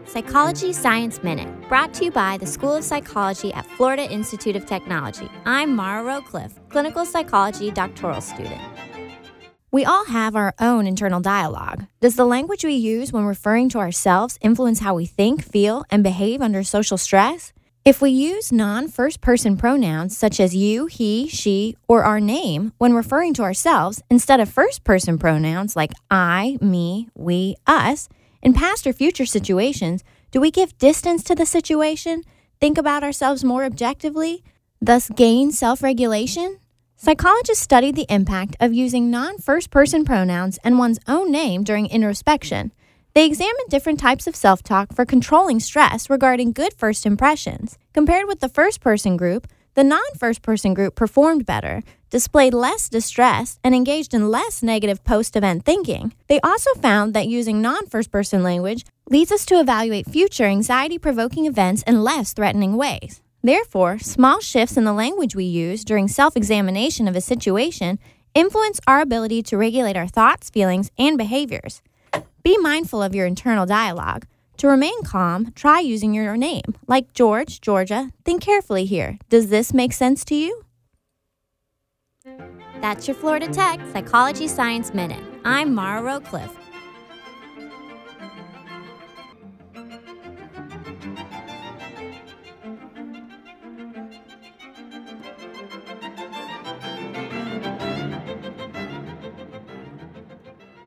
Psychology Science Minute, brought to you by the School of Psychology at Florida Institute of Technology. I'm Mara Rowcliffe, clinical psychology doctoral student. We all have our own internal dialogue. Does the language we use when referring to ourselves influence how we think, feel, and behave under social stress? If we use non-first-person pronouns such as you, he, she, or our name when referring to ourselves instead of first-person pronouns like I, me, we, us, in past or future situations, do we give distance to the situation, think about ourselves more objectively, thus gain self-regulation? Psychologists studied the impact of using non-first-person pronouns and one's own name during introspection. They examined different types of self-talk for controlling stress regarding good first impressions. Compared with the first-person group, the non-first-person group performed better, displayed less distress, and engaged in less negative post-event thinking. They also found that using non-first-person language leads us to evaluate future anxiety-provoking events in less threatening ways. Therefore, small shifts in the language we use during self-examination of a situation influence our ability to regulate our thoughts, feelings, and behaviors. Be mindful of your internal dialogue. To remain calm, try using your name, like George, Georgia. Think carefully here. Does this make sense to you? That's your Florida Tech Psychology Science Minute. I'm Mara Rowcliffe,